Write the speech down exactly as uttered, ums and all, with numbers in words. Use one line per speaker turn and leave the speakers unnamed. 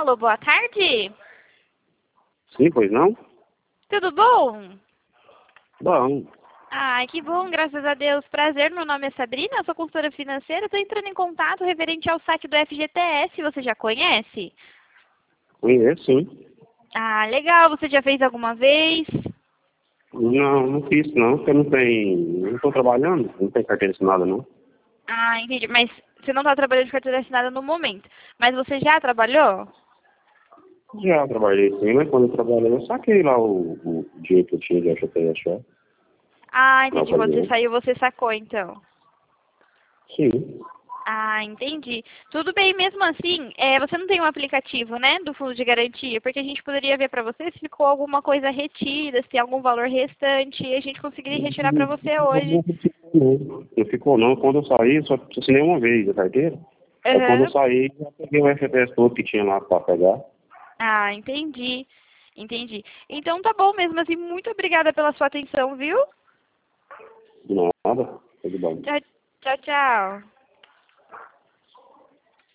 Alô, boa tarde.
Sim, pois não?
Tudo bom?
Bom.
Ai, que bom, graças a Deus. Prazer, meu nome é Sabrina, eu sou consultora financeira. Estou entrando em contato referente ao site do F G T S. Você já conhece?
Conheço, sim.
Ah, legal. Você já fez alguma vez?
Não, não fiz não, porque eu não tenho. Não estou trabalhando, não tenho carteira assinada não.
Ah, entendi. Mas você não está trabalhando de carteira assinada no momento. Mas você já trabalhou?
Já trabalhei sim, mas quando eu trabalhei eu saquei lá o, o dinheiro que eu tinha de F G T S já.
Ah,
Na
entendi. Quando você
ocasião.
saiu, você sacou, então.
Sim.
Ah, entendi. Tudo bem, mesmo assim, é, você não tem um aplicativo, né, do fundo de garantia, porque a gente poderia ver para você se ficou alguma coisa retida, se tem algum valor restante, e a gente conseguiria retirar para você hoje.
Não ficou não. Quando eu saí, só assinei uma vez a carteira. Aí quando eu
Aham.
saí, já peguei o F G T S todo que tinha lá para pegar.
Ah, entendi. Entendi. Então tá bom mesmo assim, muito obrigada pela sua atenção, viu?
De nada, tudo bem.
Tchau, tchau, tchau.